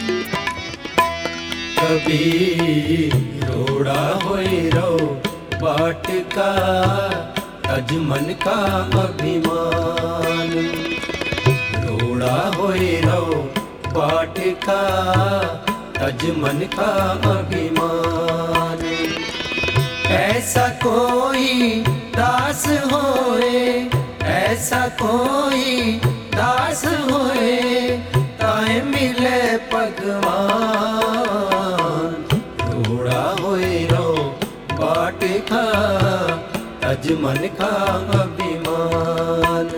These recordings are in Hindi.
कबीर रोड़ा होए रो बाट का तज मन का अभिमान। रोड़ा होए रो बाट का तज मन का अभिमान। ऐसा कोई दास होए, ऐसा कोई दास होए ताए मिले भगवान। रोड़ा होए रो बाट का तज मन का अभिमान।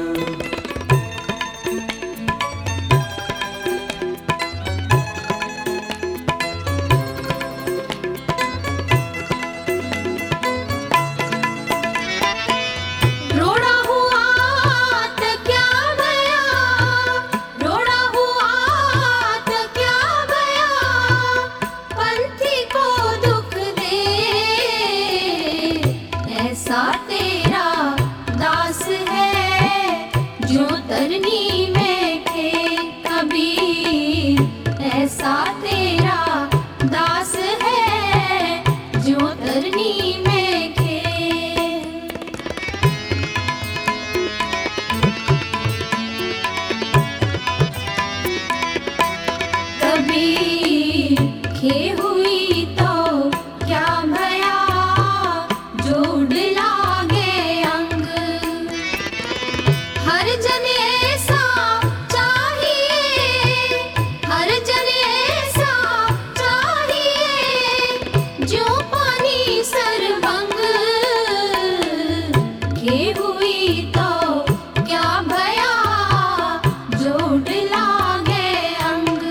ऐसा तेरा दास है जो तरनी में खे कबीर। ऐसा तेरा दास है जो तरनी में खे। कबीर खे हुई तो क्या भया जोड़ लागे अंग। हर जन ऐसा चाहिए, हर जन ऐसा चाहिए जो पानी सरबंग। खे हुई तो क्या भया जोड़ लागे अंग।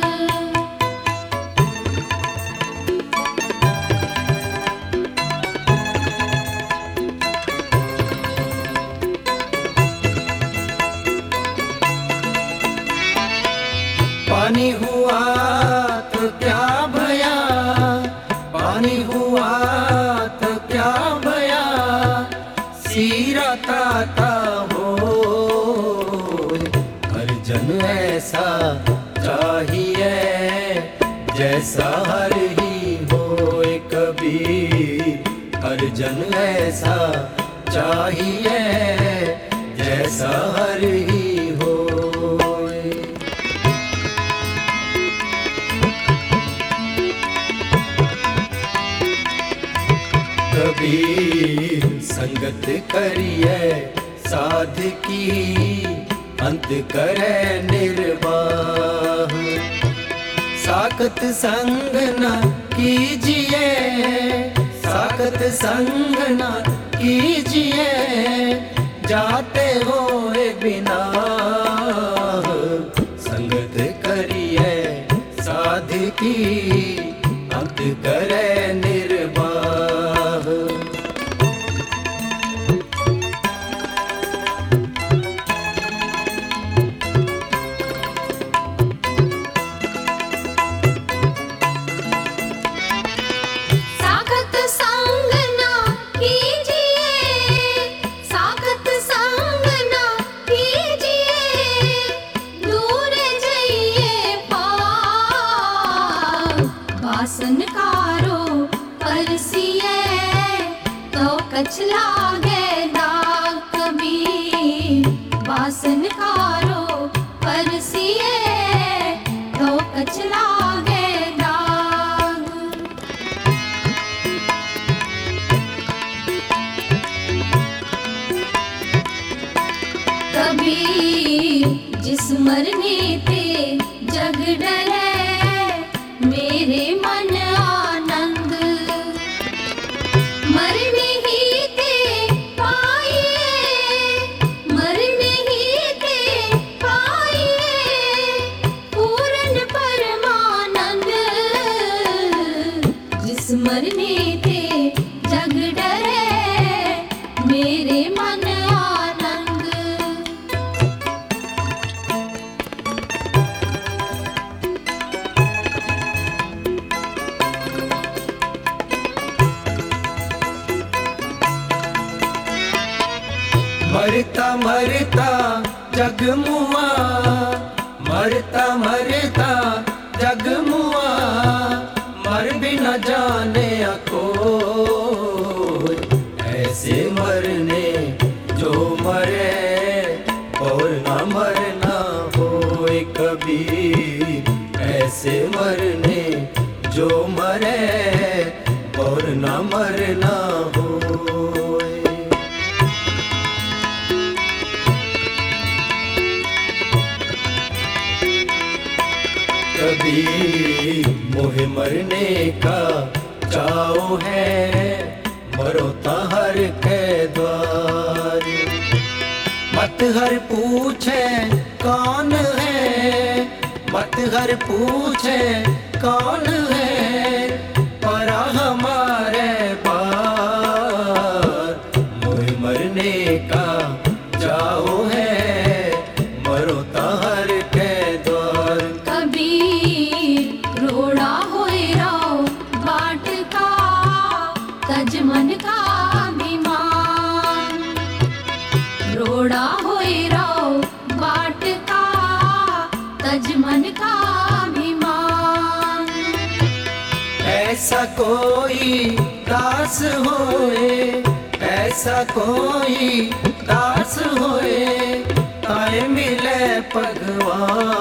पानी हुआ तो क्या भया, पानी हुआ तो क्या भया। सीरा ताता हो हर जन ऐसा चाहिए जैसा हर ही होए कबीर। हर जन ऐसा चाहिए जैसा हर ही होए। कबीर संगत करिए साधकी अंत करे निर्वाह। साखत संग न कीजिए, साखत संग न कीजिए जाते होए बिना। संगत करिए साधकी अंत करे निर्वाह। साखत संग ना कीजिए, साखत संग ना कीजिए दूर जाइए पार। वासन कारो परसिए तो कछ लागे दाग कबीर। वासन कारो परसिए तो कछ लागे दाग। कबीर जिस मरने ते जग डरे मेरे मन आनंद। मरने ही ते पाइए, मरने ही ते पाइए पूर्ण परमानंद। जिस मरने ते जग डरे मेरे मन आनंद। मरता मरता जग मुआ, मरता मरता जग मुआ। ऐसे मरने जो मरे और न मरना होए। कभी मोहे मरने का चाओ है, मरो हर के द्वार। मत हर पूछे कौन है, मत हर पूछे कौन है, पर हमारे पार मोहे मरने का चाओ है, मरो हर के द्वार। कबीर रोड़ा होए राव बाट का, तज मन का अभिमान। रोड़ा होए राव बाट का, तज मन का अभिमान। ऐसा कोई दास होए, ऐसा कोई दास होए, ताए मिले भगवान।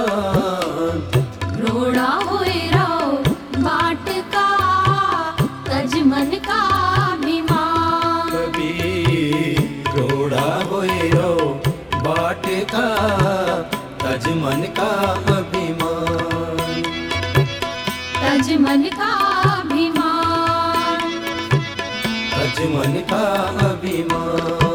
रोड़ा होए राव बाट का, तज मन का अभिमान। कभी रोड़ा होए रो बाट का, तज मन का अभिमान। तज मन का अभिमान। तज मन का अभिमान।